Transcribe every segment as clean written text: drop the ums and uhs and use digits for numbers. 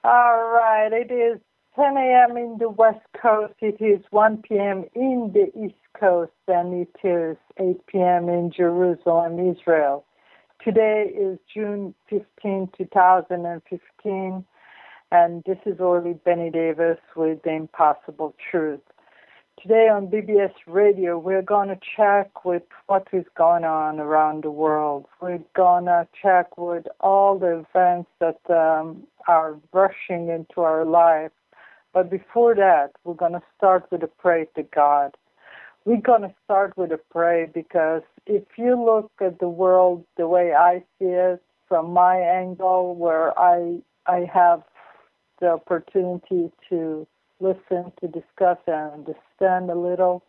All right, it is 10 a.m. in the West Coast, it is 1 p.m. in the East Coast, and it is 8 p.m. in Jerusalem, Israel. Today is June 15, 2015, and this is Orly Benny Davis with The Impossible Truth. Today on BBS Radio, we're going to check with what is going on around the world. We're going to check with all the events that are rushing into our life. But before that, we're going to start with a prayer to God. We're going to start with a prayer because if you look at the world the way I see it, from my angle, where I have the opportunity to listen, to discuss, and understand a little,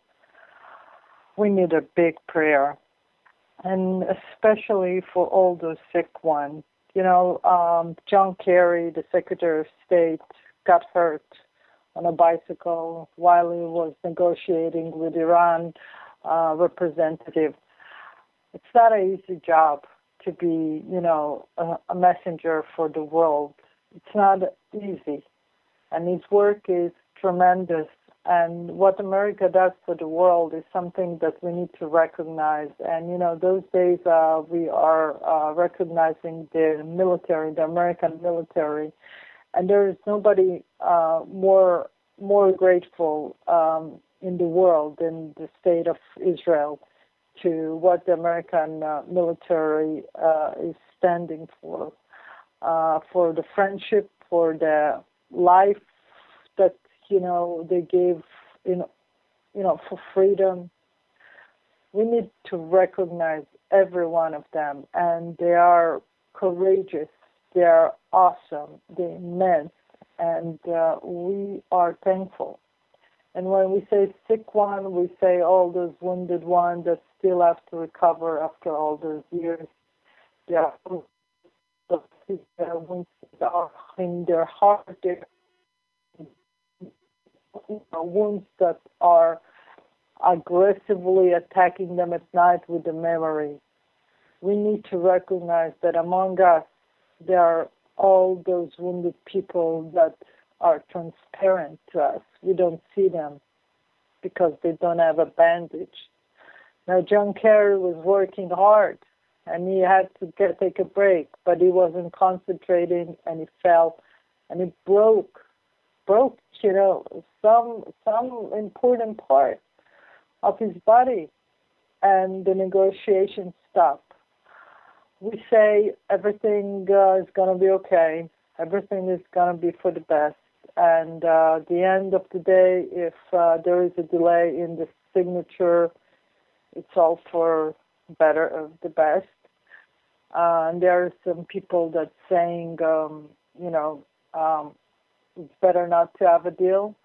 we need a big prayer, and especially for all those sick ones. You know, John Kerry, the Secretary of State, got hurt on a bicycle while he was negotiating with Iran representative. It's not an easy job to be, a messenger for the world. It's not easy. And his work is tremendous. And what America does for the world is something that we need to recognize. And, those days we are recognizing the military, the American military. And there is nobody more grateful in the world than the state of Israel to what the American military is standing for the friendship, for the life that they gave for freedom. We need to recognize every one of them, and they are courageous, they are awesome, they're immense, and we are thankful. And when we say sick one, we say all those wounded ones that still have to recover after all those years. They are wounds that are in their heart, wounds that are aggressively attacking them at night with the memory. We need to recognize that among us, there are all those wounded people that are transparent to us. We don't see them because they don't have a bandage. Now, John Kerry was working hard, and he had to take a break, but he wasn't concentrating, and he fell, and it broke, some important part of his body, and the negotiations stopped. We say everything is going to be okay, everything is going to be for the best, and at the end of the day, if there is a delay in the signature, it's all for the best. And there are some people that saying, it's better not to have a deal.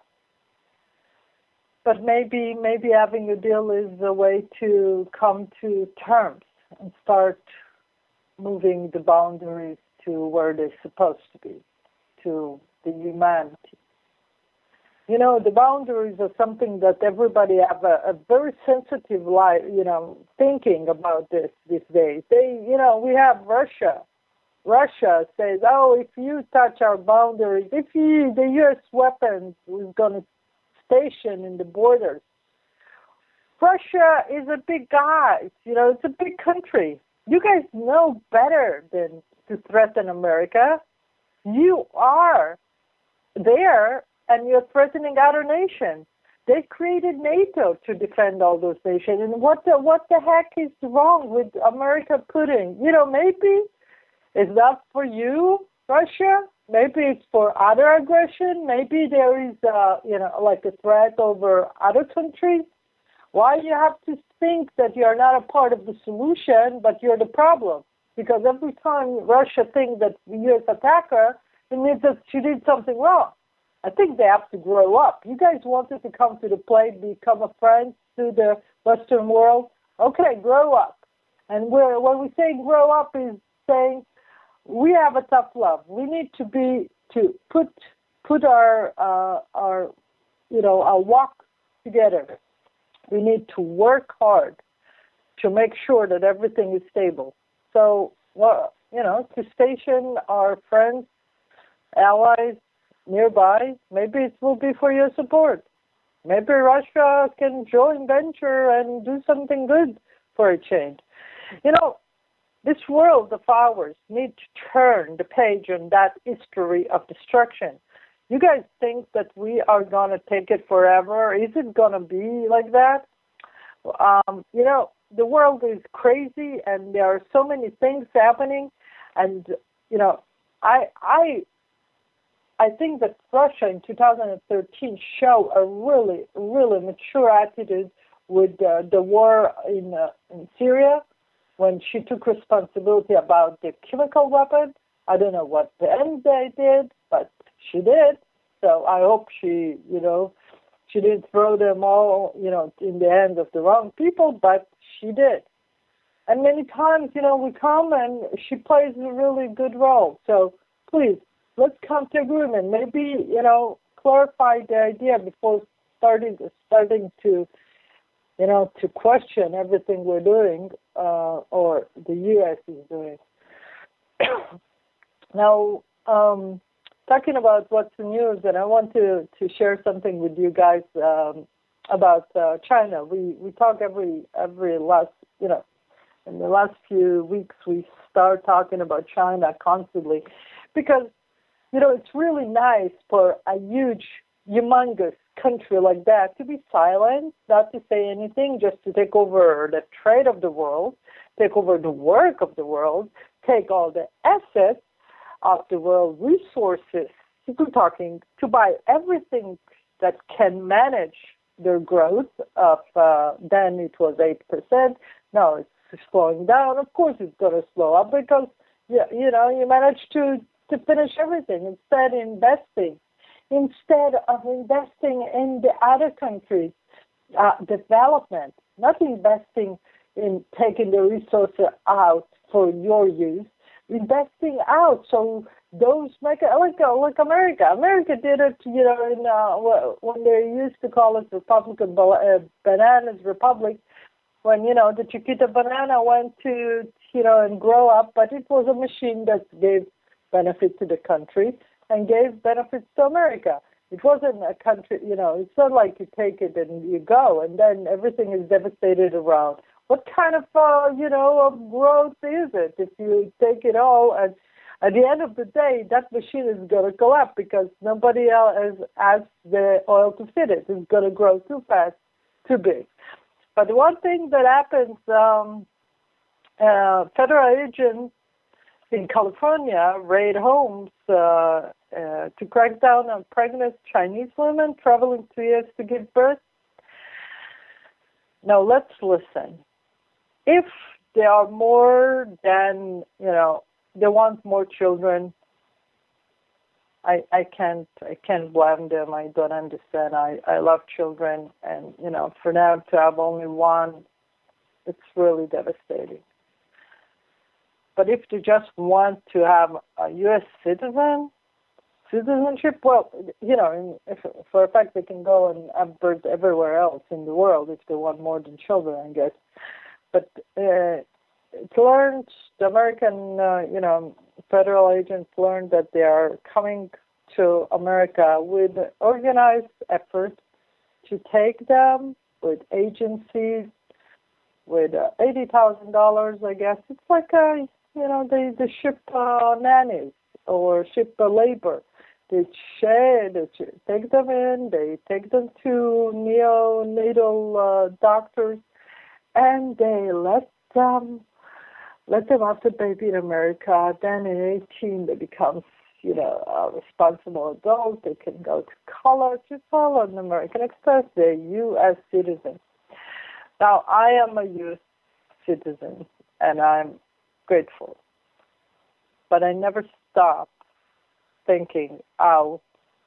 But maybe having a deal is a way to come to terms and start moving the boundaries to where they're supposed to be, to the humanity. The boundaries are something that everybody have a very sensitive life, thinking about this these days. We have Russia. Russia says, if you touch our boundaries, the U.S. weapons is going to station in the borders. Russia is a big guy. It's a big country. You guys know better than to threaten America. You are there, and you're threatening other nations. They created NATO to defend all those nations. And what the heck is wrong with America putting? Maybe it's not for you, Russia. Maybe it's for other aggression. Maybe there is, like a threat over other countries. Why you have to think that you're not a part of the solution, but you're the problem? Because every time Russia thinks that the U.S. attack her, it means that she did something wrong. I think they have to grow up. You guys wanted to come to the plate, become a friend to the Western world. Okay, grow up. And when we say grow up is saying we have a tough love. We need to put our walk together. We need to work hard to make sure that everything is stable. So, to station our friends allies nearby, maybe it will be for your support. Maybe Russia can join venture and do something good for a change. You know, this world of ours needs to turn the page on that history of destruction. You guys think that we are going to take it forever? Is it going to be like that? You know, the world is crazy, and there are so many things happening. And you know, I think that Russia in 2013 showed a really, really mature attitude with the war in Syria when she took responsibility about the chemical weapon. I don't know what the end they did, but she did. So I hope she, you know, she didn't throw them all, you know, in the hands of the wrong people, but she did. And many times, you know, we come and she plays a really good role. So please, let's come to agreement. Maybe, you know, clarify the idea before starting to, you know, to question everything we're doing or the U.S. is doing. Now, talking about what's the news, and I want to share something with you guys about China. We talk every last, you know, in the last few weeks we start talking about China constantly because, you know, it's really nice for a huge, humongous country like that to be silent, not to say anything, just to take over the trade of the world, take over the work of the world, take all the assets of the world, resources, people talking, to buy everything that can manage their growth of, then it was 8%, now it's slowing down. Of course it's going to slow up because, you know, you managed to finish everything instead of investing in the other countries' development, not investing in taking the resources out for your use, investing out. So those like America. America did it, you know, in when they used to call it Republican Bananas Republic, when, you know, the Chiquita banana went to, you know, and grow up, but it was a machine that gave benefit to the country and gave benefits to America. It wasn't a country, you know, it's not like you take it and you go and then everything is devastated around. What kind of, you know, of growth is it if you take it all and at the end of the day, that machine is going to collapse because nobody else has the oil to feed it. It's going to grow too fast, too big. But one thing that happens, federal agents in California raid homes to crack down on pregnant Chinese women traveling to the U.S. to give birth. Now, let's listen. If there are more than, you know, they want more children, I can't blame them. I don't understand. I love children, and, you know, for them to have only one, it's really devastating. But if they just want to have a U.S. citizenship, well, you know, if, for a fact they can go and have birth everywhere else in the world if they want more than children, I guess. But it's learned, the American, you know, federal agents learned that they are coming to America with organized effort to take them with agencies, with $80,000, I guess. It's like, you know, they ship nannies or ship labor. They take them in, they take them to neonatal doctors, and they let them have the baby in America. Then in 18, they become, you know, a responsible adult. They can go to college. It's all an American Express. They're U.S. citizens. Now, I am a U.S. citizen, and I'm grateful. But I never stop thinking how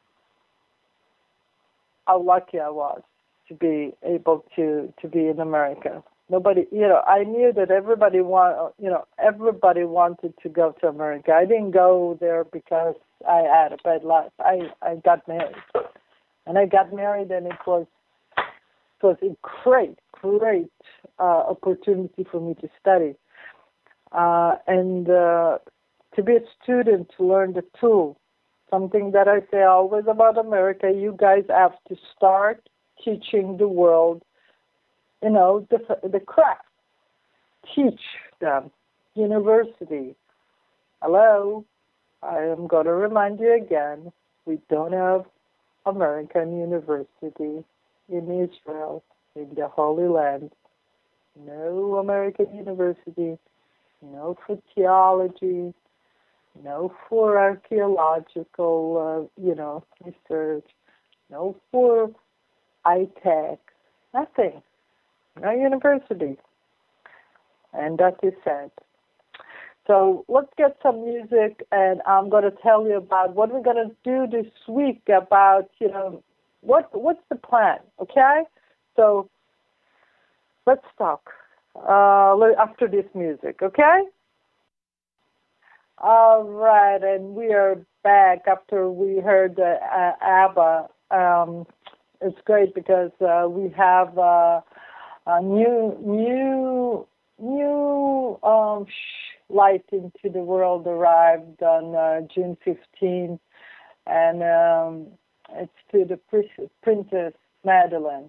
lucky I was to be able to be in America. Nobody, you know, I knew that everybody wanted to go to America. I didn't go there because I had a bad life. I got married, and it was a great opportunity for me to study and to be a student, to learn the tool something that I say always about America. You guys have to start teaching the world, the craft. Teach them. University. Hello? I am going to remind you again, we don't have American University in Israel, in the Holy Land. No American University, no for theology, no for archaeological, research, no for high-tech, nothing, no university. And that is sad. So let's get some music, and I'm going to tell you about what we're going to do this week about, what's the plan, okay? So let's talk after this music, okay? All right, and we are back after we heard ABBA. It's great because we have a new light into the world arrived on June 15, and it's to the Princess Madeleine.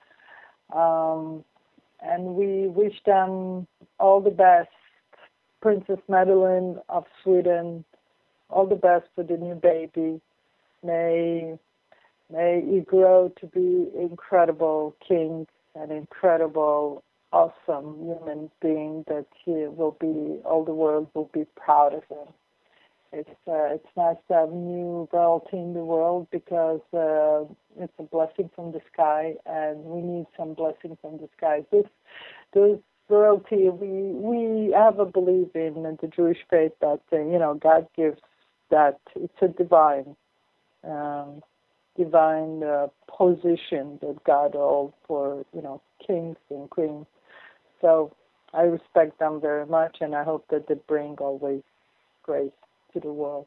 And we wish them all the best, Princess Madeleine of Sweden, all the best for the new baby. May you grow to be incredible king, an incredible awesome human being that all the world will be proud of him. It's nice to have new royalty in the world because it's a blessing from the sky, and we need some blessing from the sky. This royalty, we have a belief in the Jewish faith that God gives that. It's a divine position that God holds for kings and queens. So I respect them very much, and I hope that they bring always grace to the world.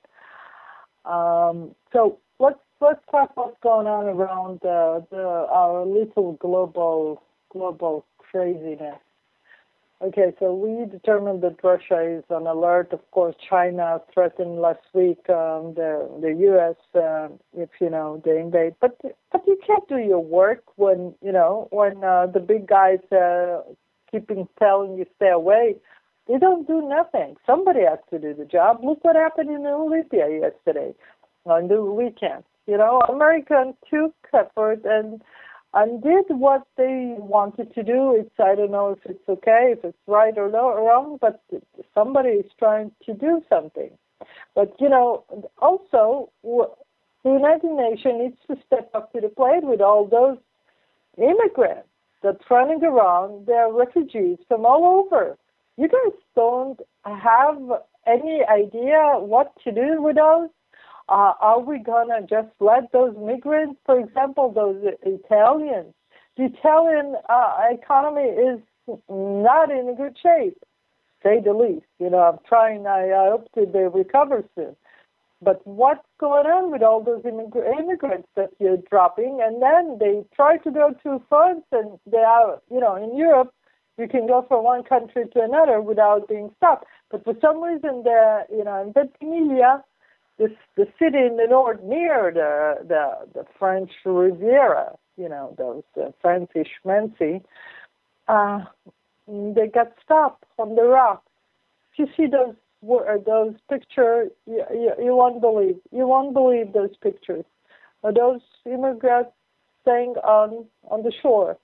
So let's talk what's going on around our little global craziness. Okay, so we determined that Russia is on alert. Of course, China threatened last week the U.S. If they invade. But you can't do your work when the big guys keeping telling you stay away. They don't do nothing. Somebody has to do the job. Look what happened in Libya yesterday, on the weekend. America took effort and did what they wanted to do. I don't know if it's okay, if it's right or wrong, but somebody is trying to do something. But, also, the United Nations needs to step up to the plate with all those immigrants that's running around. They're refugees from all over. You guys don't have any idea what to do with those? Are we going to just let those migrants, for example, those Italians? The Italian economy is not in a good shape, say the least. I'm trying, I hope that they recover soon. But what's going on with all those immigrants that you're dropping? And then they try to go to France, and they are, in Europe, you can go from one country to another without being stopped. But for some reason, in Ventimiglia, the city in the north near the French Riviera, those fancy schmancy, they got stopped on the rocks. If you see those pictures, you won't believe. You won't believe those pictures. Those immigrants staying on the shore.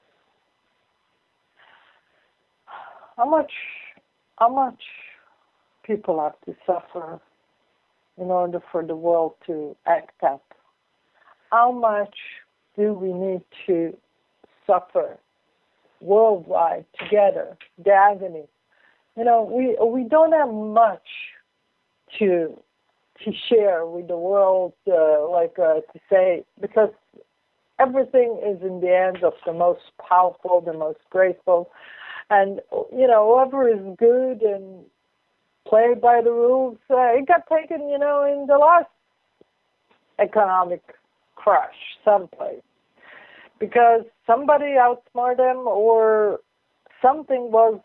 How much people have to suffer in order for the world to act up? How much do we need to suffer worldwide together, the agony? We don't have much to share with the world, to say, because everything is in the hands of the most powerful, the most grateful, and whoever is good and play by the rules. It got taken, in the last economic crash someplace because somebody outsmarted them or something was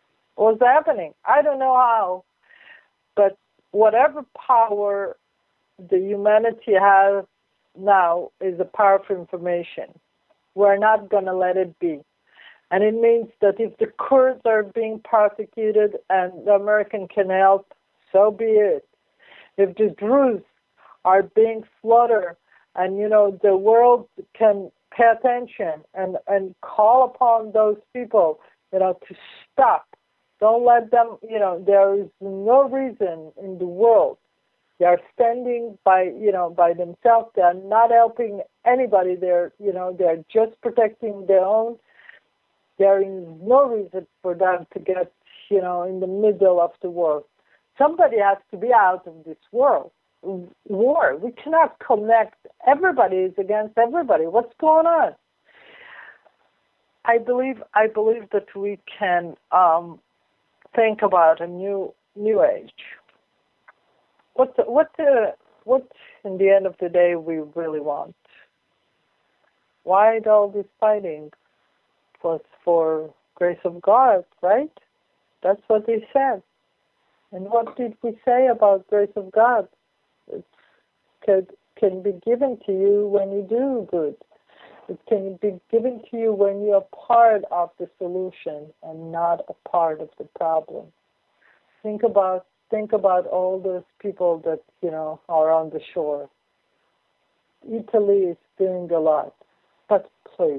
happening. I don't know how, but whatever power the humanity has now is the power of information. We're not going to let it be. And it means that if the Kurds are being persecuted and the American can help, so be it. If the Druze are being slaughtered and, the world can pay attention and call upon those people, to stop. Don't let them, there is no reason in the world. They are standing by themselves. They are not helping anybody. They're just protecting their own. There is no reason for them to get, in the middle of the war. Somebody has to be out of this war. We cannot connect. Everybody is against everybody. What's going on? I believe that we can think about a new age. What in the end of the day we really want? Why all this fighting? Was for grace of God, right? That's what he said. And what did we say about grace of God? It can be given to you when you do good. It can be given to you when you are part of the solution and not a part of the problem. Think about all those people that are on the shore. Italy is doing a lot, but please,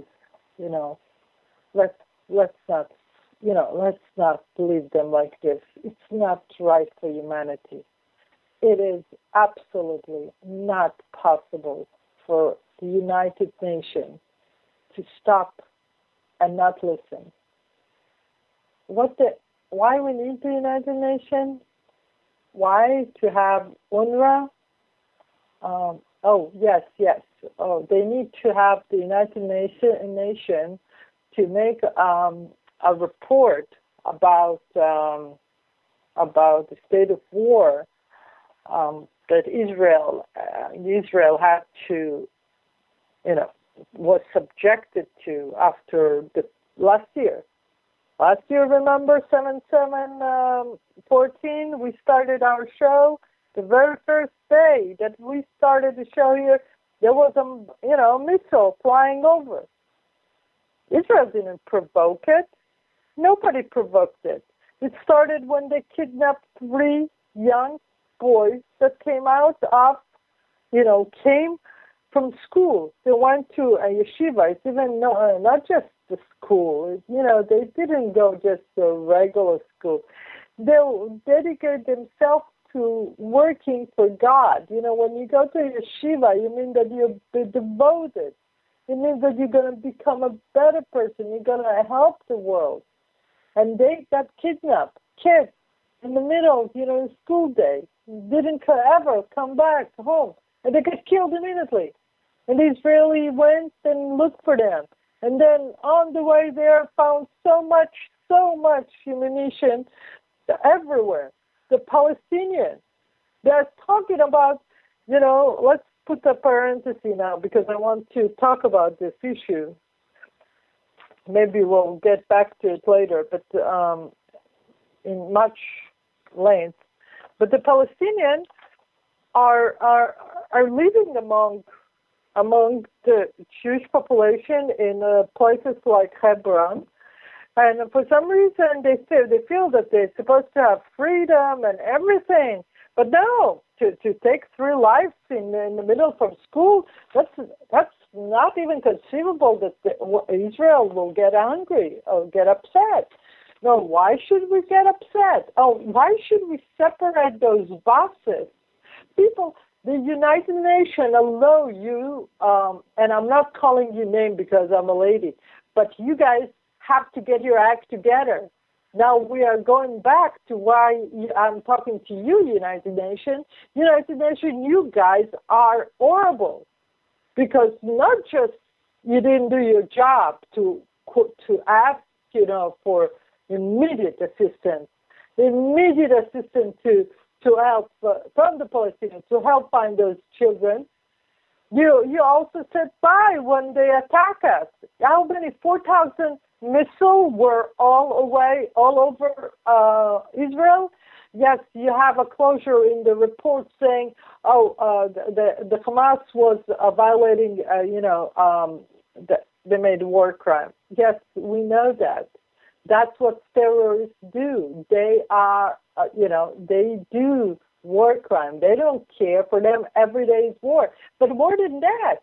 let's not leave them like this. It's not right for humanity. It is absolutely not possible for the United Nations to stop and not listen. Why we need the United Nations? Why to have UNRWA? Yes. They need to have the United Nations to make a report about the state of war that Israel had to, was subjected to after the last year. Last year, remember, 7/7/14, we started our show. The very first day that we started the show here, there was a missile flying over. Israel didn't provoke it. Nobody provoked it. It started when they kidnapped 3 young boys that came from school. They went to a yeshiva. It's even not just the school. They didn't go just to a regular school. They dedicated themselves to working for God. When you go to a yeshiva, you mean that you're devoted. It means that you're going to become a better person. You're going to help the world. And they got kidnapped, kids, in the middle of, school day. Didn't ever come back home. And they got killed immediately. And the Israeli went and looked for them. And then on the way there found so much ammunition everywhere. The Palestinians, they're talking about, let's put a parenthesis now because I want to talk about this issue. Maybe we'll get back to it later, but in much length. But the Palestinians are living among the Jewish population in places like Hebron, and for some reason they feel that they're supposed to have freedom and everything. But no, to take 3 lives in the middle from school, that's not even conceivable that Israel will get angry or get upset. No, why should we get upset? Why should we separate those bosses? People, the United Nations allow you, and I'm not calling you name because I'm a lady, but you guys have to get your act together. Now we are going back to why I'm talking to you, United Nations. United Nations, you guys are horrible because not just you didn't do your job to ask, for immediate assistance to help from the Palestinians to help find those children. You also said bye when they attack us. How many 4,000 missiles were all over Israel? yes, you have a closure in the report saying, the Hamas was violating, they made war crime. Yes, we know that. That's what terrorists do. They are, they do war crime. They don't care. For them, every day is war. But more than that,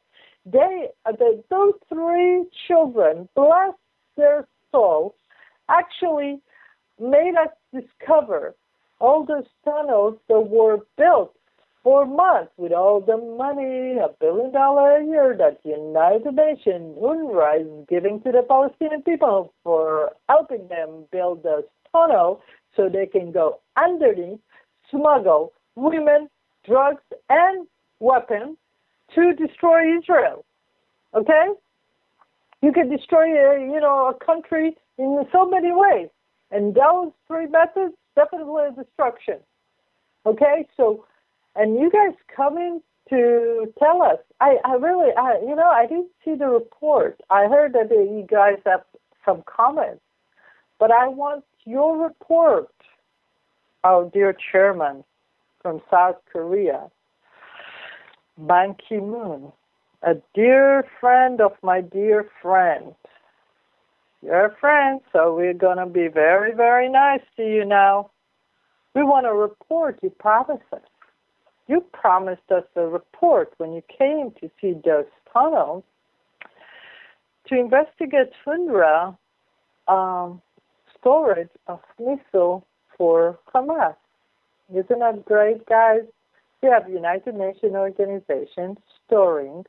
those three children, bless their souls, actually made us discover all those tunnels that were built for months with all the money, $1 billion a year that the United Nations, UNRWA, is giving to the Palestinian people for helping them build those tunnels so they can go underneath, smuggle women, drugs, and weapons to destroy Israel. Okay? You can destroy, a country in so many ways. And those three methods, definitely destruction. Okay? So, and you guys coming to tell us. I didn't see the report. I heard that you guys have some comments. But I want your report, our dear chairman from South Korea, Ban Ki-moon, a dear friend of my dear friend. You're a friend, so we're going to be very, very nice to you now. We want a report. You promised us. You promised us a report when you came to see those tunnels to investigate UNRWA storage of missiles for Hamas. Isn't that great, guys? We have United Nations organizations storing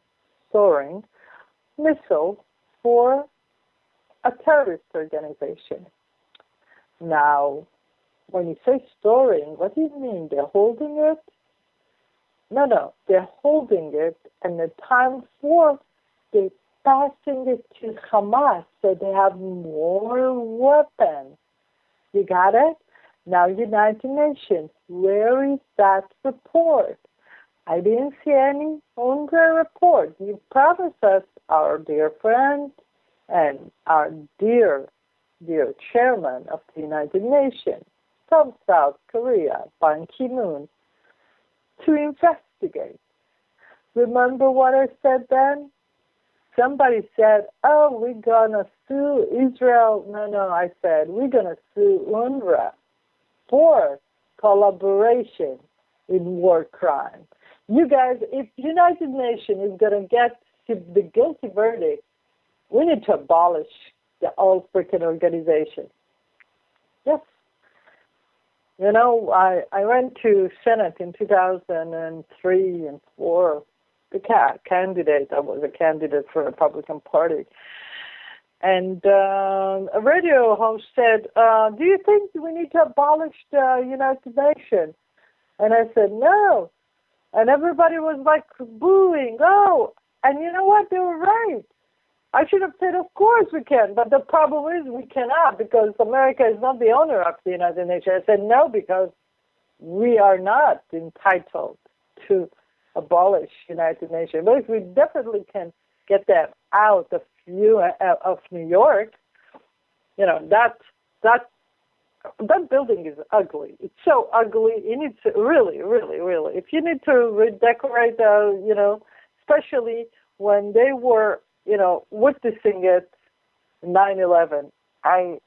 missiles for a terrorist organization. Now, when you say storing, what do you mean? They're holding it? No, they're holding it, and the time for they're passing it to Hamas so they have more weapons. You got it? Now, United Nations, where is that report? I didn't see any UNRWA report. You promised us, our dear friend and our dear chairman of the United Nations from South Korea, Ban Ki-moon, to investigate. Remember what I said then? Somebody said, we're going to sue Israel. No, I said, we're going to sue UNRWA for collaboration in war crime. You guys, if United Nations is going to get the guilty verdict, we need to abolish the all freaking organization. Yes. I went to Senate in 2003 and 4. The candidate, I was a candidate for the Republican Party. And a radio host said, do you think we need to abolish the United Nations? And I said, no. And everybody was like booing, and you know what? They were right. I should have said, of course we can, but the problem is we cannot because America is not the owner of the United Nations. I said no because we are not entitled to abolish United Nations. But we definitely can get that out of New York. That building is ugly. It's so ugly. It needs to really, really, really. If you need to redecorate, especially when they were, witnessing it, 9/11. I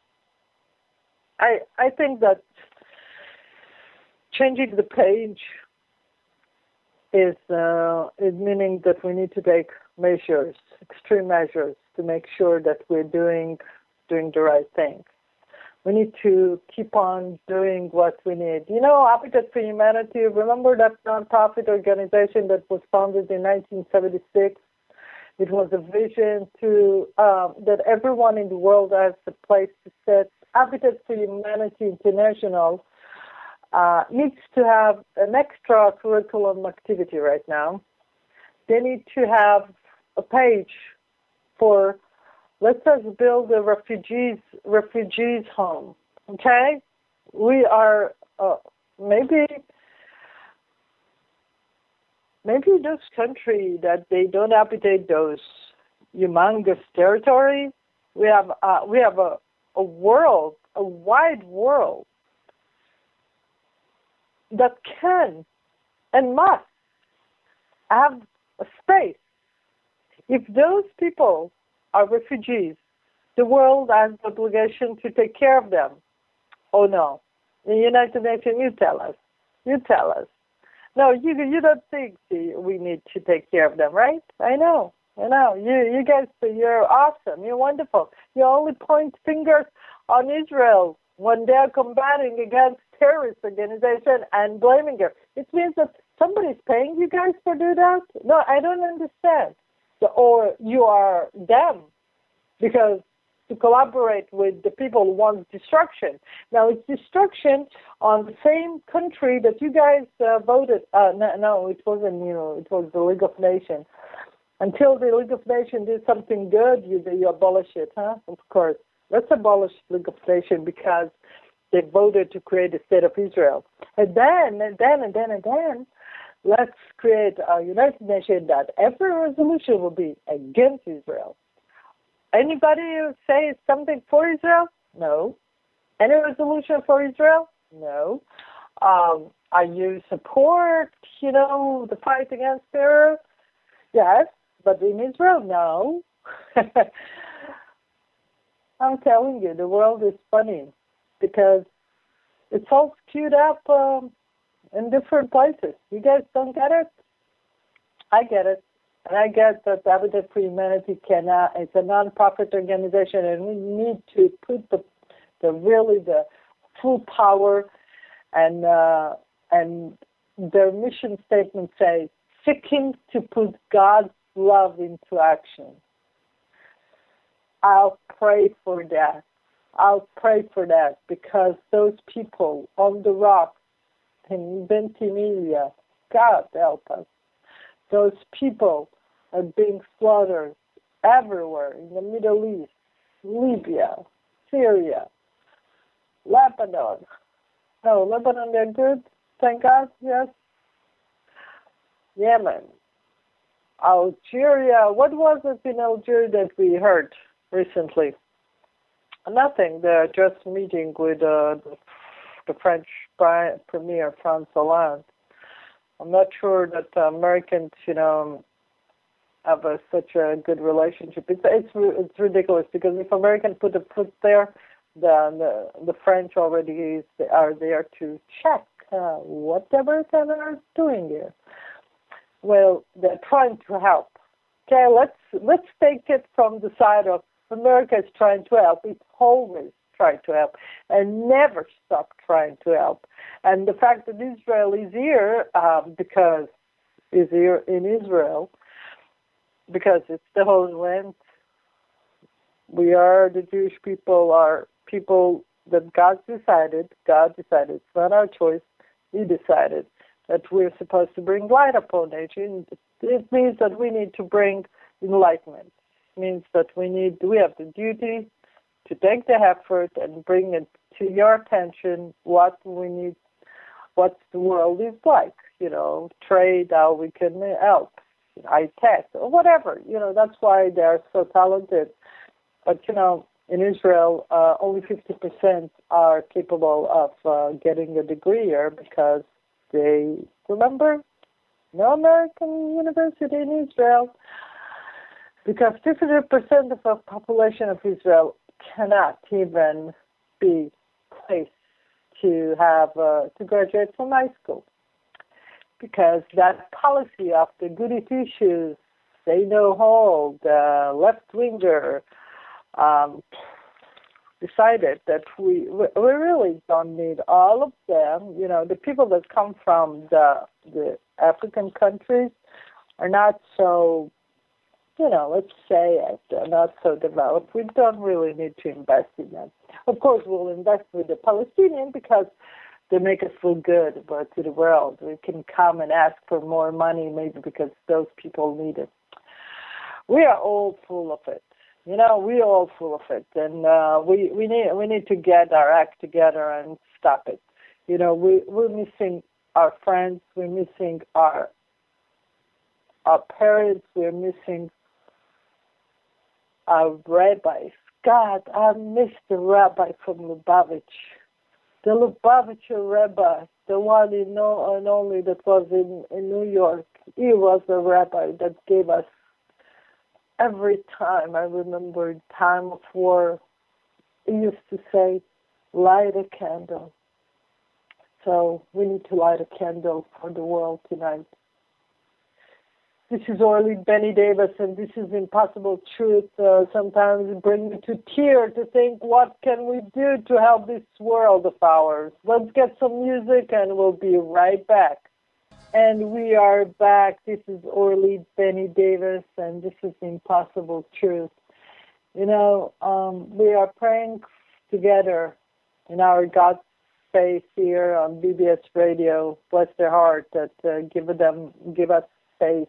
think that changing the page is meaning that we need to take measures, extreme measures, to make sure that we're doing the right thing. We need to keep on doing what we need. Habitat for Humanity, remember that nonprofit organization that was founded in 1976? It was a vision to that everyone in the world has a place to sit. Habitat for Humanity International needs to have an extra curriculum activity right now. They need to have a page for let us build a refugees home. Okay, we are maybe those countries that they don't habitate those humongous territory. We have a world, a wide world that can and must have a space. If those people are refugees, the world has the obligation to take care of them. Oh no, the United Nations, you tell us. You tell us. No, you don't think we need to take care of them, right? I know. You guys, you're awesome. You're wonderful. You only point fingers on Israel when they're combating against terrorist organization and blaming her. It means that somebody's paying you guys for do that? No, I don't understand. Or you are them because to collaborate with the people who want destruction. Now, it's destruction on the same country that you guys voted. No, it wasn't you. It was the League of Nations. Until the League of Nations did something good, you abolish it, huh? Of course. Let's abolish the League of Nations because they voted to create the State of Israel. And then, let's create a United Nations that every resolution will be against Israel. Anybody who says something for Israel? No. Any resolution for Israel? No. Are you support, the fight against terror? Yes, but in Israel, no. I'm telling you, the world is funny because it's all skewed up in different places. You guys don't get it? I get it. And I get that Habitat for Humanity it's a non-profit organization, and we need to put the full power, and their mission statement says, seeking to put God's love into action. I'll pray for that. Because those people on the rocks in Ventimiglia, God help us. Those people are being slaughtered everywhere in the Middle East, Libya, Syria, Lebanon. No, Lebanon, they're good, thank God, yes. Yemen, Algeria. What was it in Algeria that we heard recently? Nothing. They're just meeting with the French Premier, François Hollande. I'm not sure that Americans, have such a good relationship. It's ridiculous because if Americans put a foot there, then the French already are there to check what the Americans are doing here. Well, they're trying to help. Okay, let's take it from the side of America is trying to help. It's always trying to help and never stop trying to help. And the fact that Israel is here because is here in Israel because it's the Holy Land. We are the Jewish people are people that God decided. It's not our choice. He decided that we're supposed to bring light upon nature. It means that we need to bring enlightenment. It means that we have the duty to take the effort and bring it to your attention what we need, what the world is like, trade, how we can help, high-tech, or whatever. That's why they're so talented. But, in Israel, only 50% are capable of getting a degree here because remember, no American university in Israel, because 50% of the population of Israel cannot even be placed to have to graduate from high school, because that policy of the goody two-shoes, say no hold, left-winger, decided that we really don't need all of them. The people that come from the African countries are not so, let's say they're not so developed. We don't really need to invest in them. Of course, we'll invest with the Palestinians because they make us feel good about to the world. We can come and ask for more money maybe because those people need it. We are all full of it. We're all full of it, and we need to get our act together and stop it. We're missing our friends, we're missing our parents, we're missing our rabbis. God, I miss the rabbi from Lubavitch. The Lubavitcher rabbi, the one and only that was in New York, he was a rabbi that gave us every time, I remember, time of war, he used to say, light a candle. So we need to light a candle for the world tonight. This is Orly Benny Davis, and this is Impossible Truth. Sometimes it brings me to tears to think, what can we do to help this world of ours? Let's get some music, and we'll be right back. And we are back. This is Orly Benny Davis, and this is Impossible Truth. You know, we are praying together in our God space here on BBS Radio. Bless their heart that give us space.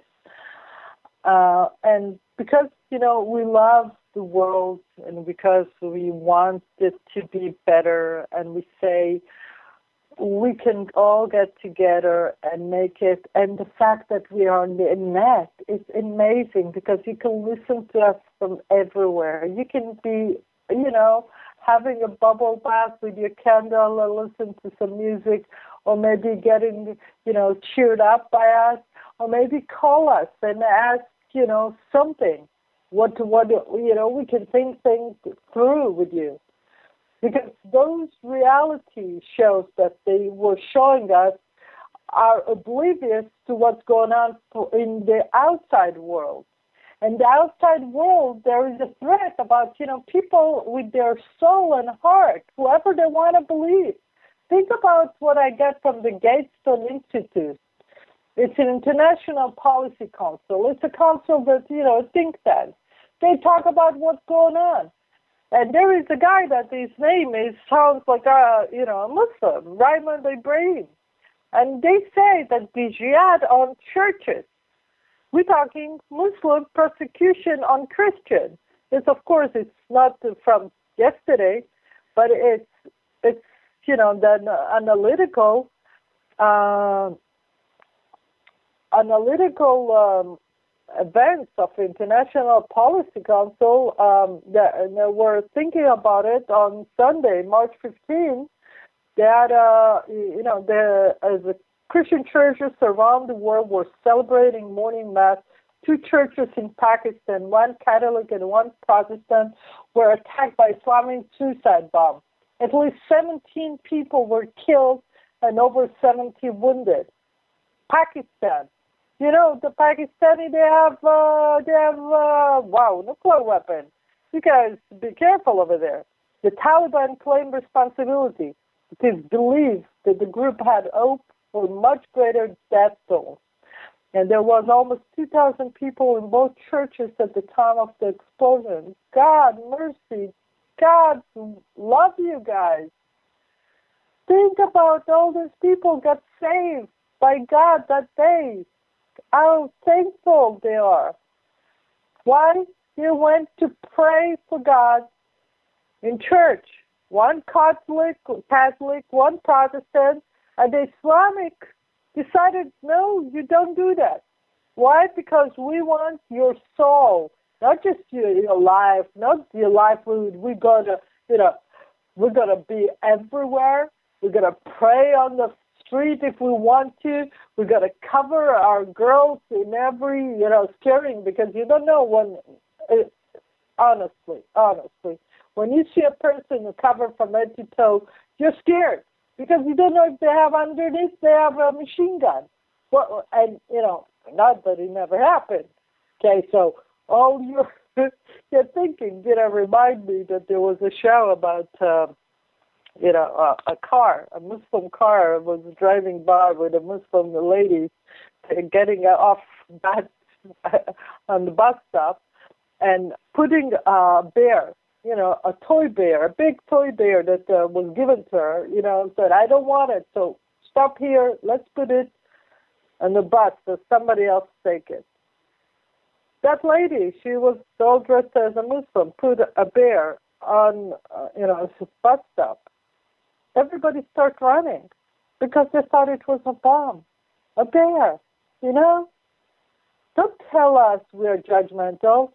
And because, you know, we love the world and because we want it to be better, and we say we can all get together and make it, and the fact that we are on the net is amazing because you can listen to us from everywhere. You can be, you know, having a bubble bath with your candle and listen to some music, or maybe getting, you know, cheered up by us, or maybe call us and ask, you know, something. What you know, we can think things through with you. Because those reality shows that they were showing us are oblivious to what's going on in the outside world. And the outside world, there is a threat about, you know, people with their soul and heart, whoever they want to believe. Think about what I get from the Gatestone Institute. It's an international policy council. It's a council that, you know, think tank. They talk about what's going on. And there is a guy that his name sounds like a Muslim, Raymond Ibrahim. And they say that the jihad on churches, we're talking Muslim persecution on Christians. It's, of course, it's not from yesterday, but it's you know, the analytical events of International Policy Council that were thinking about it on Sunday, March 15, that, you know, the Christian churches around the world were celebrating morning mass. 2 churches in Pakistan, 1 Catholic and 1 Protestant, were attacked by Islamic suicide bomb. At least 17 people were killed and over 70 wounded. Pakistan. You know, the Pakistani, they have nuclear weapon. You guys be careful over there. The Taliban claim responsibility. It is believed that the group had hoped for much greater death tolls. And there was almost 2,000 people in both churches at the time of the explosion. God mercy. God love you guys. Think about all those people got saved by God that day. How thankful they are. Why? You went to pray for God in church. 1 Catholic, 1 Protestant, and the Islamic decided, no, you don't do that. Why? Because we want your soul, not just your life, not your livelihood. We're gonna be everywhere. We're gonna pray on the street if we want to. We're going to cover our girls in every, you know, scaring, because you don't know when, honestly, when you see a person covered from head to toe, you're scared because you don't know if they have underneath, they have a machine gun. Well, and, you know, not that it never happened. Okay, so all your thinking, you know, remind me that there was a show about, a Muslim car was driving by with a Muslim lady getting off on the bus stop and putting a bear, you know, a toy bear, a big toy bear that was given to her, you know, said, I don't want it, so stop here, let's put it on the bus so somebody else take it. That lady, she was all dressed as a Muslim, put a bear on, a bus stop. Everybody started running because they thought it was a bomb, a bear, you know? Don't tell us we're judgmental.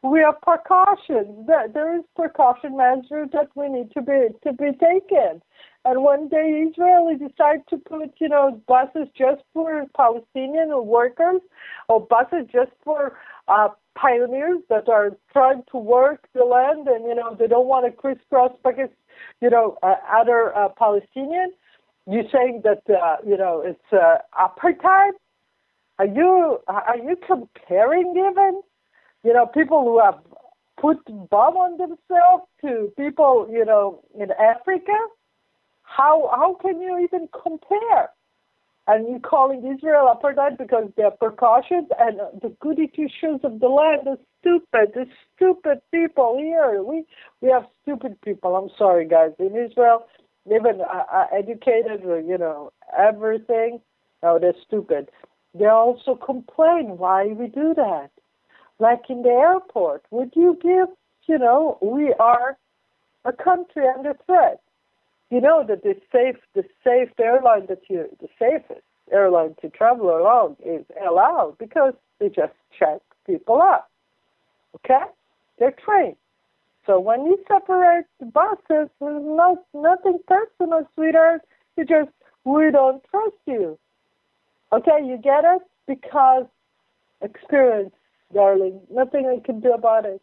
we have precautions. There is precaution measures that we need to be taken. And one day Israel decide to put, buses just for Palestinian workers, or buses just for pioneers that are trying to work the land, and they don't want to crisscross because other Palestinians. You saying that it's apartheid? Are you comparing even people who have put bomb on themselves to people in Africa? How can you even compare? And you calling Israel apartheid because they have precautions and the goody two shoes of the land, the stupid people here. We have stupid people. I'm sorry, guys. In Israel, even educated, everything. No, they're stupid. They also complain why we do that. Like in the airport, would you give? We are a country under threat. You know that the safe airline the safest airline to travel along is El Al because they just check people out. Okay? They're trained. So when you separate the buses, there's nothing personal, sweetheart. It's just, we don't trust you. Okay, you get it? Because experience, darling. Nothing I can do about it.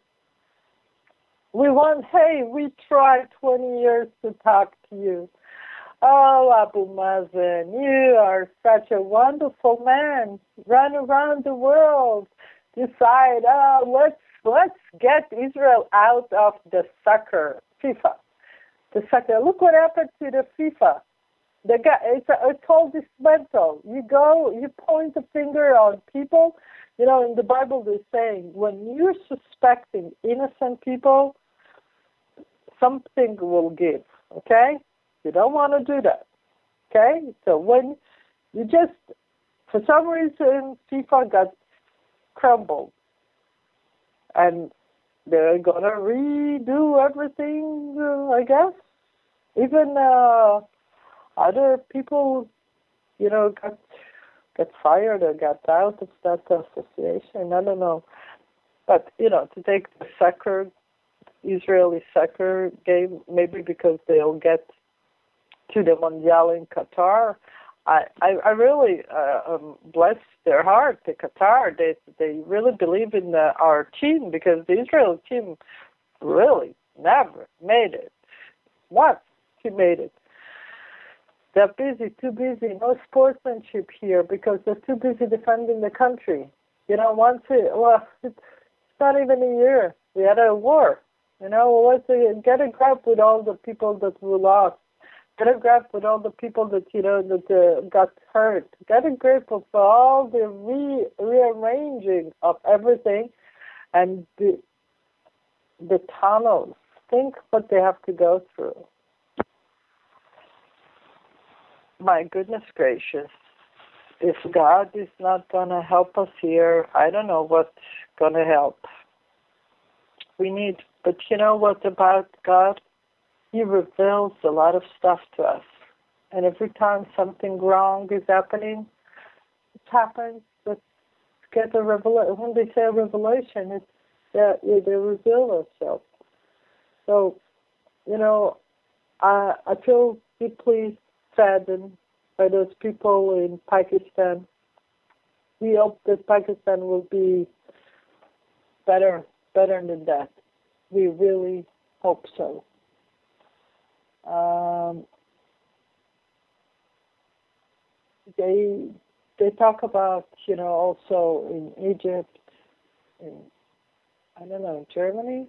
We tried 20 years to talk to you. Oh, Abu Mazen, you are such a wonderful man. Run around the world. Decide, let's get Israel out of the soccer, FIFA. The soccer. Look what happened to the FIFA. The guy, it's all dismantled. You go, you point the finger on people. In the Bible they're saying, when you're suspecting innocent people, something will give, okay? You don't want to do that, okay? So when you just, for some reason, FIFA got crumbled, and they're going to redo everything, I guess. Even other people, got fired or got out of that association. I don't know. But, to take the soccer, Israeli soccer game, maybe because they'll get to the Mondial in Qatar. I really bless their heart, the Qatar. They really believe in our team because the Israel team really never made it. Once she made it. They're too busy, no sportsmanship here because they're too busy defending the country. It's not even a year. We had a war. Get a grip with all the people that we lost. Get a grip with all the people that, that got hurt. Get a grip of all the rearranging of everything and the tunnels. Think what they have to go through. My goodness gracious. If God is not going to help us here, I don't know what's going to help. But you know what about God? He reveals a lot of stuff to us. And every time something wrong is happening, it happens. Let's get a revelation. When they say a revelation, it's that they reveal themselves. So, I feel deeply saddened by those people in Pakistan. We hope that Pakistan will be better than that. We really hope so. They talk about, also in Egypt, Germany.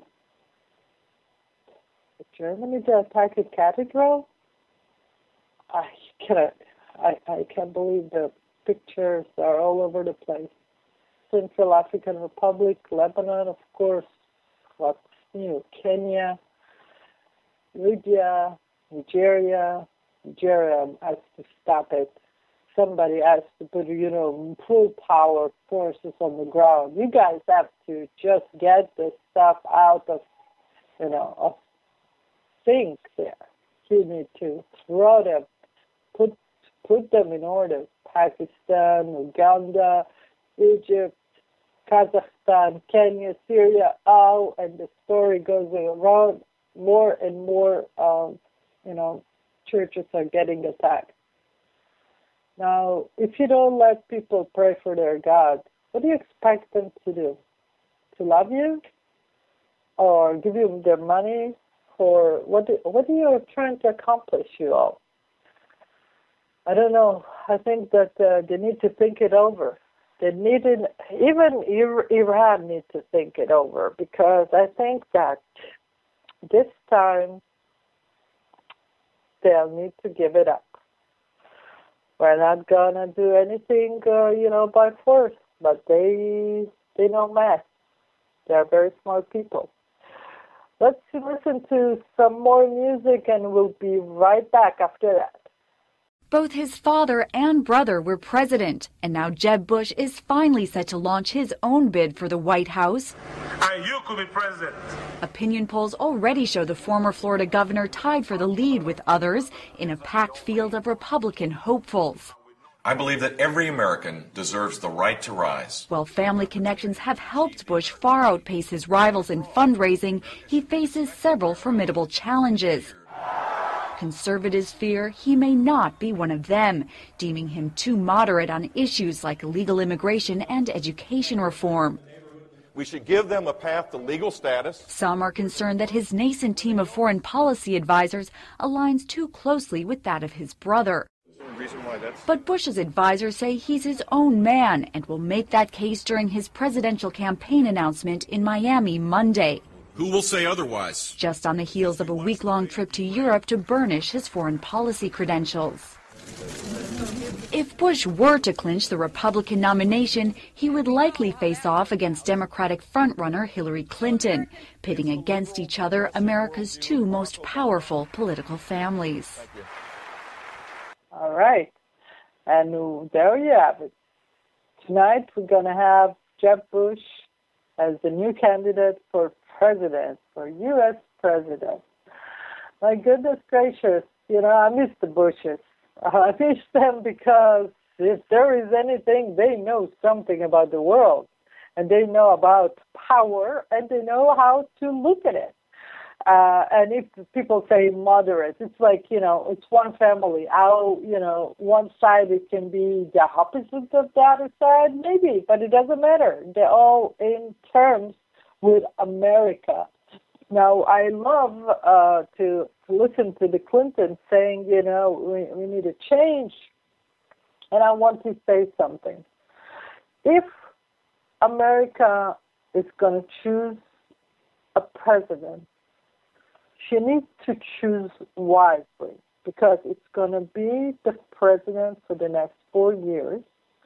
Germany, they attacked a cathedral. I can't believe the pictures are all over the place. Central African Republic, Lebanon, of course, what's new? Kenya, Libya, Nigeria has to stop it. Somebody has to put, full power forces on the ground. You guys have to just get the stuff out of, of things there. You need to throw them, put them in order. Pakistan, Uganda, Egypt, Kazakhstan, Kenya, Syria, and the story goes around. More and more, churches are getting attacked. Now, if you don't let people pray for their God, what do you expect them to do? To love you? Or give you their money? Or what are you trying to accomplish, you all? I don't know. I think that they need to think it over. Even Iran needs to think it over, because I think that this time they'll need to give it up. We're not gonna do anything, by force. But they know math. They're very smart people. Let's listen to some more music, and we'll be right back after that. Both his father and brother were president, and now Jeb Bush is finally set to launch his own bid for the White House. And you could be president. Opinion polls already show the former Florida governor tied for the lead with others in a packed field of Republican hopefuls. I believe that every American deserves the right to rise. While family connections have helped Bush far outpace his rivals in fundraising, he faces several formidable challenges. Conservatives fear he may not be one of them, deeming him too moderate on issues like illegal immigration and education reform. We should give them a path to legal status. Some are concerned that his nascent team of foreign policy advisors aligns too closely with that of his brother. But Bush's advisors say he's his own man and will make that case during his presidential campaign announcement in Miami Monday. Who will say otherwise? Just on the heels of a week-long trip to Europe to burnish his foreign policy credentials. If Bush were to clinch the Republican nomination, he would likely face off against Democratic frontrunner Hillary Clinton, pitting against each other America's two most powerful political families. All right. And there you have it. Tonight we're going to have Jeb Bush as the new candidate for president, for U.S. president. My goodness gracious, I miss the Bushes. I miss them because if there is anything, they know something about the world, and they know about power, and they know how to look at it. And if people say moderate, it's like, it's one family. One side, it can be the opposite of the other side, maybe, but it doesn't matter. They're all in terms with America. Now, I love to listen to the Clintons saying, we need a change. And I want to say something. If America is going to choose a president, she needs to choose wisely, because it's going to be the president for the next 4 years.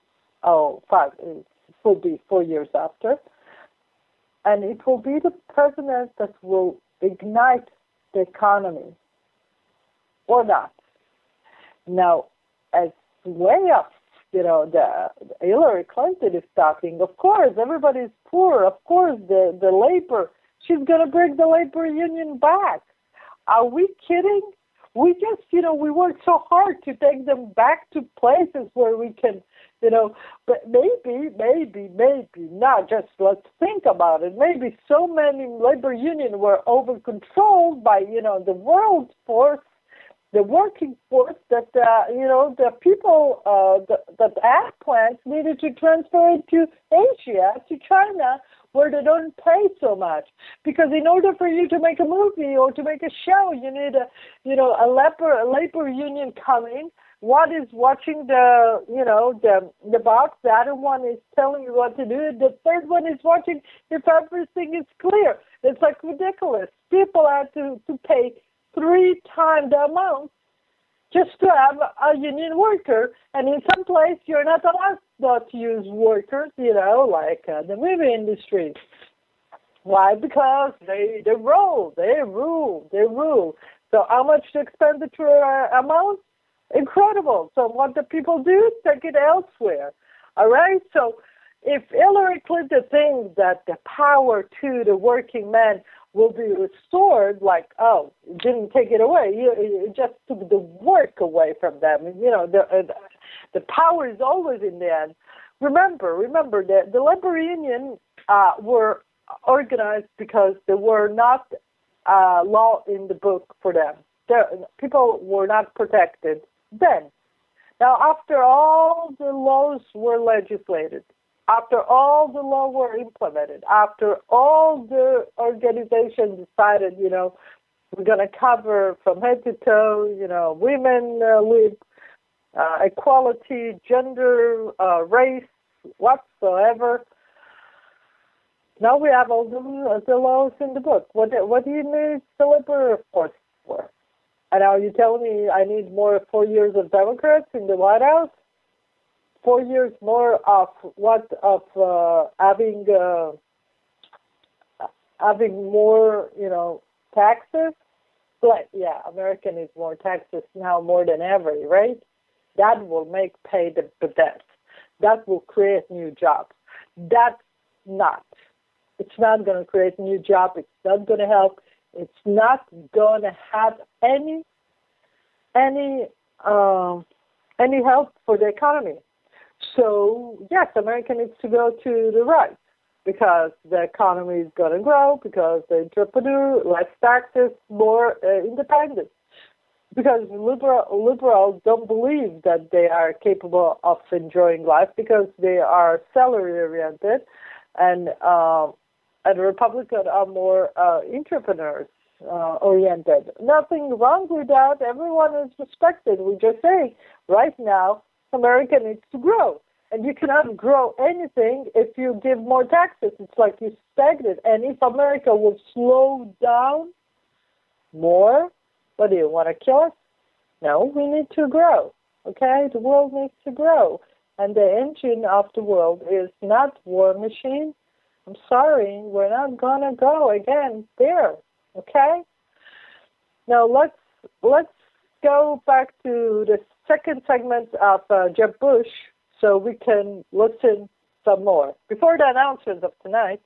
It will be 4 years after. And it will be the president that will ignite the economy, or not. Now, as way up, the Hillary Clinton is talking, of course, everybody's poor. Of course, the labor, she's going to bring the labor union back. Are we kidding? We just, we worked so hard to take them back to places where we can, but maybe not. Just let's think about it. Maybe so many labor unions were over-controlled by, the world force, the working force, that, the people, that ag plants needed to transfer it to Asia, to China, where they don't pay so much. Because in order for you to make a movie or to make a show, you need a labor union coming. One is watching the box, the other one is telling you what to do, the third one is watching if everything is clear. It's like ridiculous. People have to pay 3 times the amount just to have a union worker, and in some place you're not allowed not to use workers, like the movie industry. Why? Because they rule. So how much the expenditure amount? Incredible. So what the people do? Take it elsewhere. All right? So if Hillary Clinton thinks that the power to the working man will be restored, it didn't take it away. It just took the work away from them. The power is always in the end. remember that the labor union were organized because there were not law in the book for them. People were not protected then. Now, after all the laws were legislated, after all the law were implemented, after all the organizations decided, we're going to cover from head to toe, women with equality, gender, race, whatsoever. Now we have all the laws in the book. What do you need the labor force for? And now you tell me I need more 4 years of Democrats in the White House? 4 years more of what? Of having more, taxes? But yeah, America needs more taxes now more than ever, right? That will pay the debt. That will create new jobs. That's not. It's not going to create new jobs. It's not going to help. It's not going to have any help for the economy. So yes, America needs to go to the right because the economy is going to grow, because the entrepreneur, less taxes, more independence. Because liberals don't believe that they are capable of enjoying life because they are salary-oriented, and Republicans are more entrepreneurs-oriented. Nothing wrong with that. Everyone is respected. We're just saying right now America needs to grow. And you cannot grow anything if you give more taxes. It's like you stagnate. And if America will slow down more, what do you want to kill us? No, we need to grow. Okay? The world needs to grow. And the engine of the world is not war machine. I'm sorry, we're not going to go again there. Okay? Now let's go back to the second segment of Jeb Bush so we can listen some more. Before the announcements of tonight.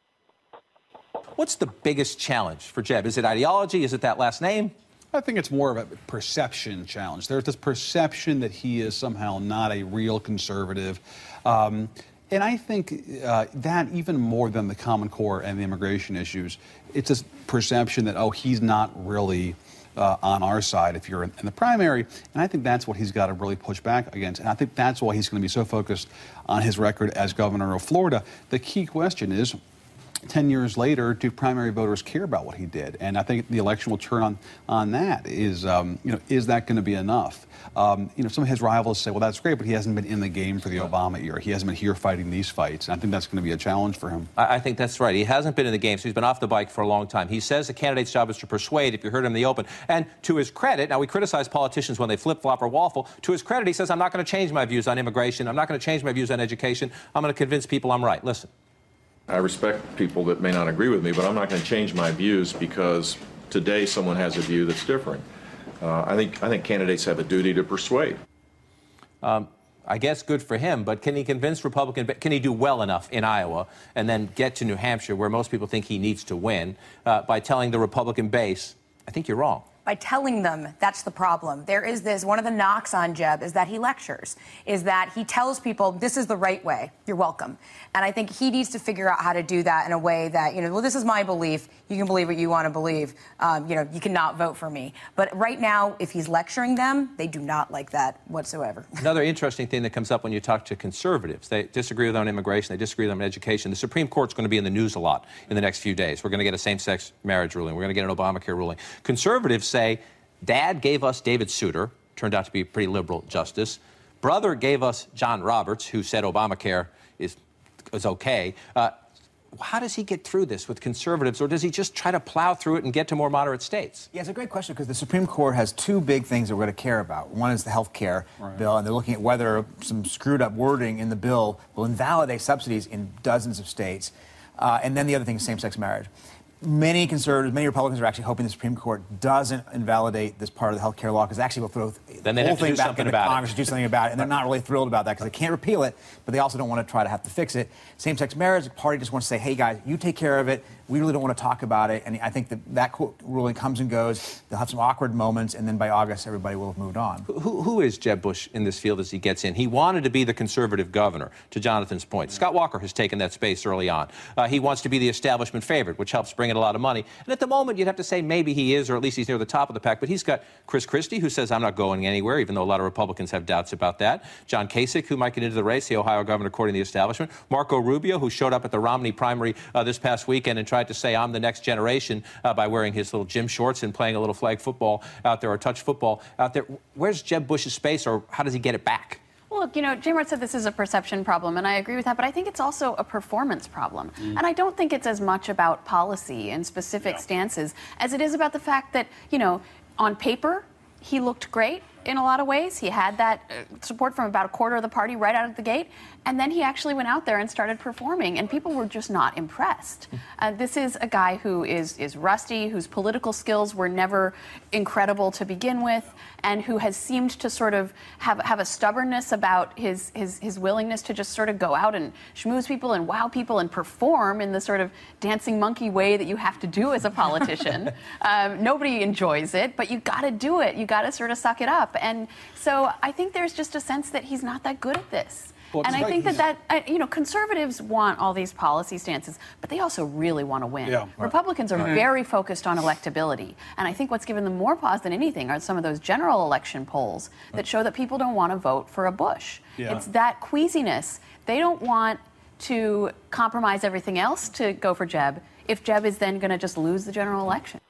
What's the biggest challenge for Jeb? Is it ideology? Is it that last name? I think it's more of a perception challenge. There's this perception that he is somehow not a real conservative. And I think that even more than the Common Core and the immigration issues, it's a perception that, he's not really on our side if you're in the primary. And I think that's what he's got to really push back against. And I think that's why he's going to be so focused on his record as governor of Florida. The key question is, 10 years later, do primary voters care about what he did? And I think the election will turn on that. Is that going to be enough? Some of his rivals say, well, that's great, but he hasn't been in the game for the Obama era. He hasn't been here fighting these fights. And I think that's going to be a challenge for him. I think that's right. He hasn't been in the game, so he's been off the bike for a long time. He says the candidate's job is to persuade, if you heard him in the open. And to his credit, now we criticize politicians when they flip-flop or waffle. To his credit, he says, I'm not going to change my views on immigration. I'm not going to change my views on education. I'm going to convince people I'm right. Listen. I respect people that may not agree with me, but I'm not going to change my views because today someone has a view that's different. I think candidates have a duty to persuade. I guess good for him, but can he convince Republicans? Can he do well enough in Iowa and then get to New Hampshire, where most people think he needs to win, by telling the Republican base, I think you're wrong? By telling them, that's the problem. There is this, one of the knocks on Jeb is that he lectures, is that he tells people, this is the right way, you're welcome. And I think he needs to figure out how to do that in a way that, well, this is my belief, you can believe what you want to believe, you cannot vote for me. But right now, if he's lecturing them, they do not like that whatsoever. Another interesting thing that comes up when you talk to conservatives, they disagree with them on immigration, they disagree with them on education. The Supreme Court's going to be in the news a lot in the next few days. We're going to get a same-sex marriage ruling. We're going to get an Obamacare ruling. Conservatives say, Dad gave us David Souter, turned out to be a pretty liberal justice. Brother gave us John Roberts, who said Obamacare is okay. How does he get through this with conservatives, or does he just try to plow through it and get to more moderate states? Yeah, it's a great question because the Supreme Court has two big things that we're going to care about. One is the health care bill, and they're looking at whether some screwed up wording in the bill will invalidate subsidies in dozens of states. And then the other thing is same-sex marriage. many conservatives, many Republicans are actually hoping the Supreme Court doesn't invalidate this part of the health care law because actually will throw the whole thing back into Congress to do something about it. And they're not really thrilled about that because they can't repeal it, but they also don't want to try to have to fix it. Same-sex marriage, the party just wants to say, hey, guys, you take care of it. We really don't want to talk about it. And I think that ruling comes and goes. They'll have some awkward moments, and then by August, everybody will have moved on. Who is Jeb Bush in this field as he gets in? He wanted to be the conservative governor, to Jonathan's point. Scott Walker has taken that space early on. He wants to be the establishment favorite, which helps bring in a lot of money. And at the moment, you'd have to say maybe he is, or at least he's near the top of the pack. But he's got Chris Christie, who says, I'm not going anywhere, even though a lot of Republicans have doubts about that. John Kasich, who might get into the race, the Ohio governor, according to the establishment. Marco Rubio, who showed up at the Romney primary this past weekend and tried to say, I'm the next generation by wearing his little gym shorts and playing a little flag football out there, or touch football out there. Where's Jeb Bush's space, or how does he get it back? Well, look, Jay Mart said this is a perception problem, and I agree with that, but I think it's also a performance problem. And I don't think it's as much about policy and specific stances as it is about the fact that, on paper, he looked great in a lot of ways. He had that support from about a quarter of the party right out of the gate. And then he actually went out there and started performing, and people were just not impressed. This is a guy who is rusty, whose political skills were never incredible to begin with, and who has seemed to sort of have a stubbornness about his willingness to just sort of go out and schmooze people and wow people and perform in the sort of dancing monkey way that you have to do as a politician. Nobody enjoys it, but you got to do it. You got to sort of suck it up. And so I think there's just a sense that he's not that good at this. Well, and I think that conservatives want all these policy stances, but they also really want to win. Yeah, right. Republicans are very focused on electability. And I think what's given them more pause than anything are some of those general election polls that show that people don't want to vote for a Bush. Yeah. It's that queasiness. They don't want to compromise everything else to go for Jeb if Jeb is then going to just lose the general election.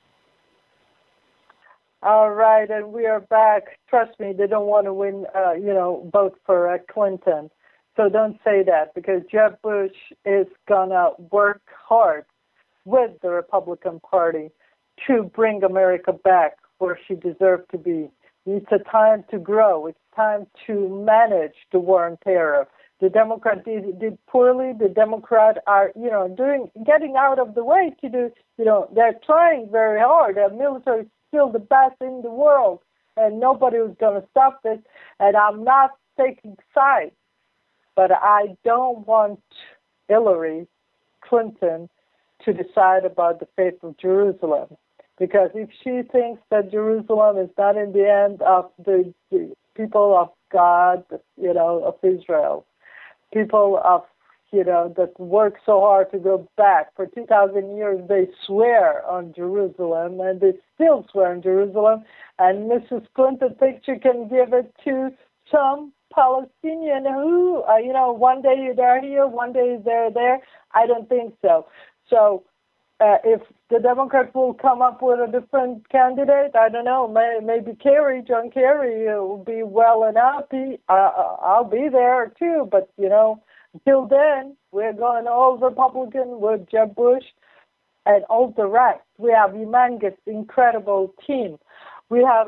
All right, and we are back. Trust me, they don't want to win, vote for Clinton. So don't say that, because Jeb Bush is going to work hard with the Republican Party to bring America back where she deserves to be. It's a time to grow. It's time to manage the war on terror. The Democrats did poorly. The Democrats are, getting out of the way to do, they're trying very hard. Their military is still the best in the world, and nobody was going to stop this. And I'm not taking sides, but I don't want Hillary Clinton to decide about the fate of Jerusalem, because if she thinks that Jerusalem is not in the end of the people of God, of Israel, people of, that work so hard to go back. For 2,000 years, they swear on Jerusalem, and they still swear on Jerusalem. And Mrs. Clinton thinks she can give it to some Palestinian who, one day they're here, one day they're there. I don't think so. So if the Democrats will come up with a different candidate, I don't know, maybe John Kerry will be well and happy. I'll be there too, but, until then, we're going all Republican with Jeb Bush and all the rest. We have humongous, incredible team. We have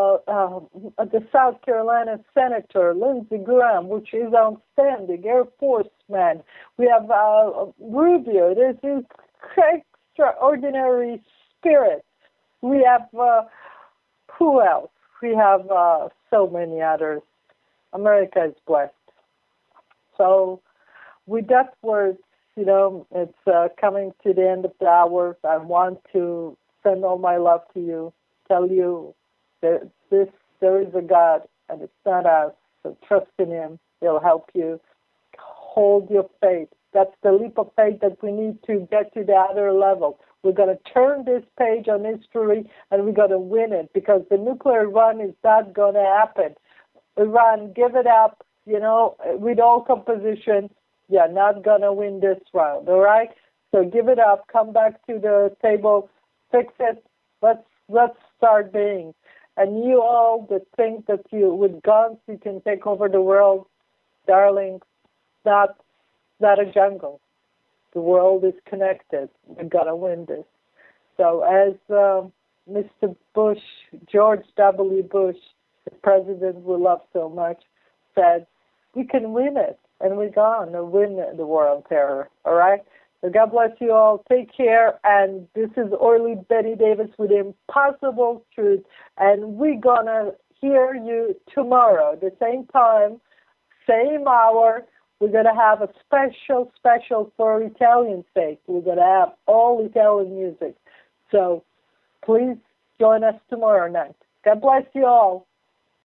the South Carolina Senator, Lindsey Graham, which is outstanding, Air Force man. We have Rubio. There's this extraordinary spirit. We have, who else? We have so many others. America is blessed. So, with that word, it's coming to the end of the hour. I want to send all my love to you, tell you that there is a God, and it's not us. So trust in Him. He'll help you. Hold your faith. That's the leap of faith that we need to get to the other level. We're going to turn this page on history, and we're going to win it, because the nuclear run is not going to happen. Iran, give it up. With all composition, you're not going to win this round, all right? So give it up. Come back to the table. Fix it. Let's start being. And you all that think that with guns, you can take over the world, darling, it's not a jungle. The world is connected. We're going to win this. So as Mr. Bush, George W. Bush, the president we love so much, said, we can win it, and we're going to win the war on terror, all right? So God bless you all. Take care. And this is Orly Betty Davis with Impossible Truth. And we're going to hear you tomorrow, the same time, same hour. We're going to have a special for Italian sake. We're going to have all Italian music. So please join us tomorrow night. God bless you all.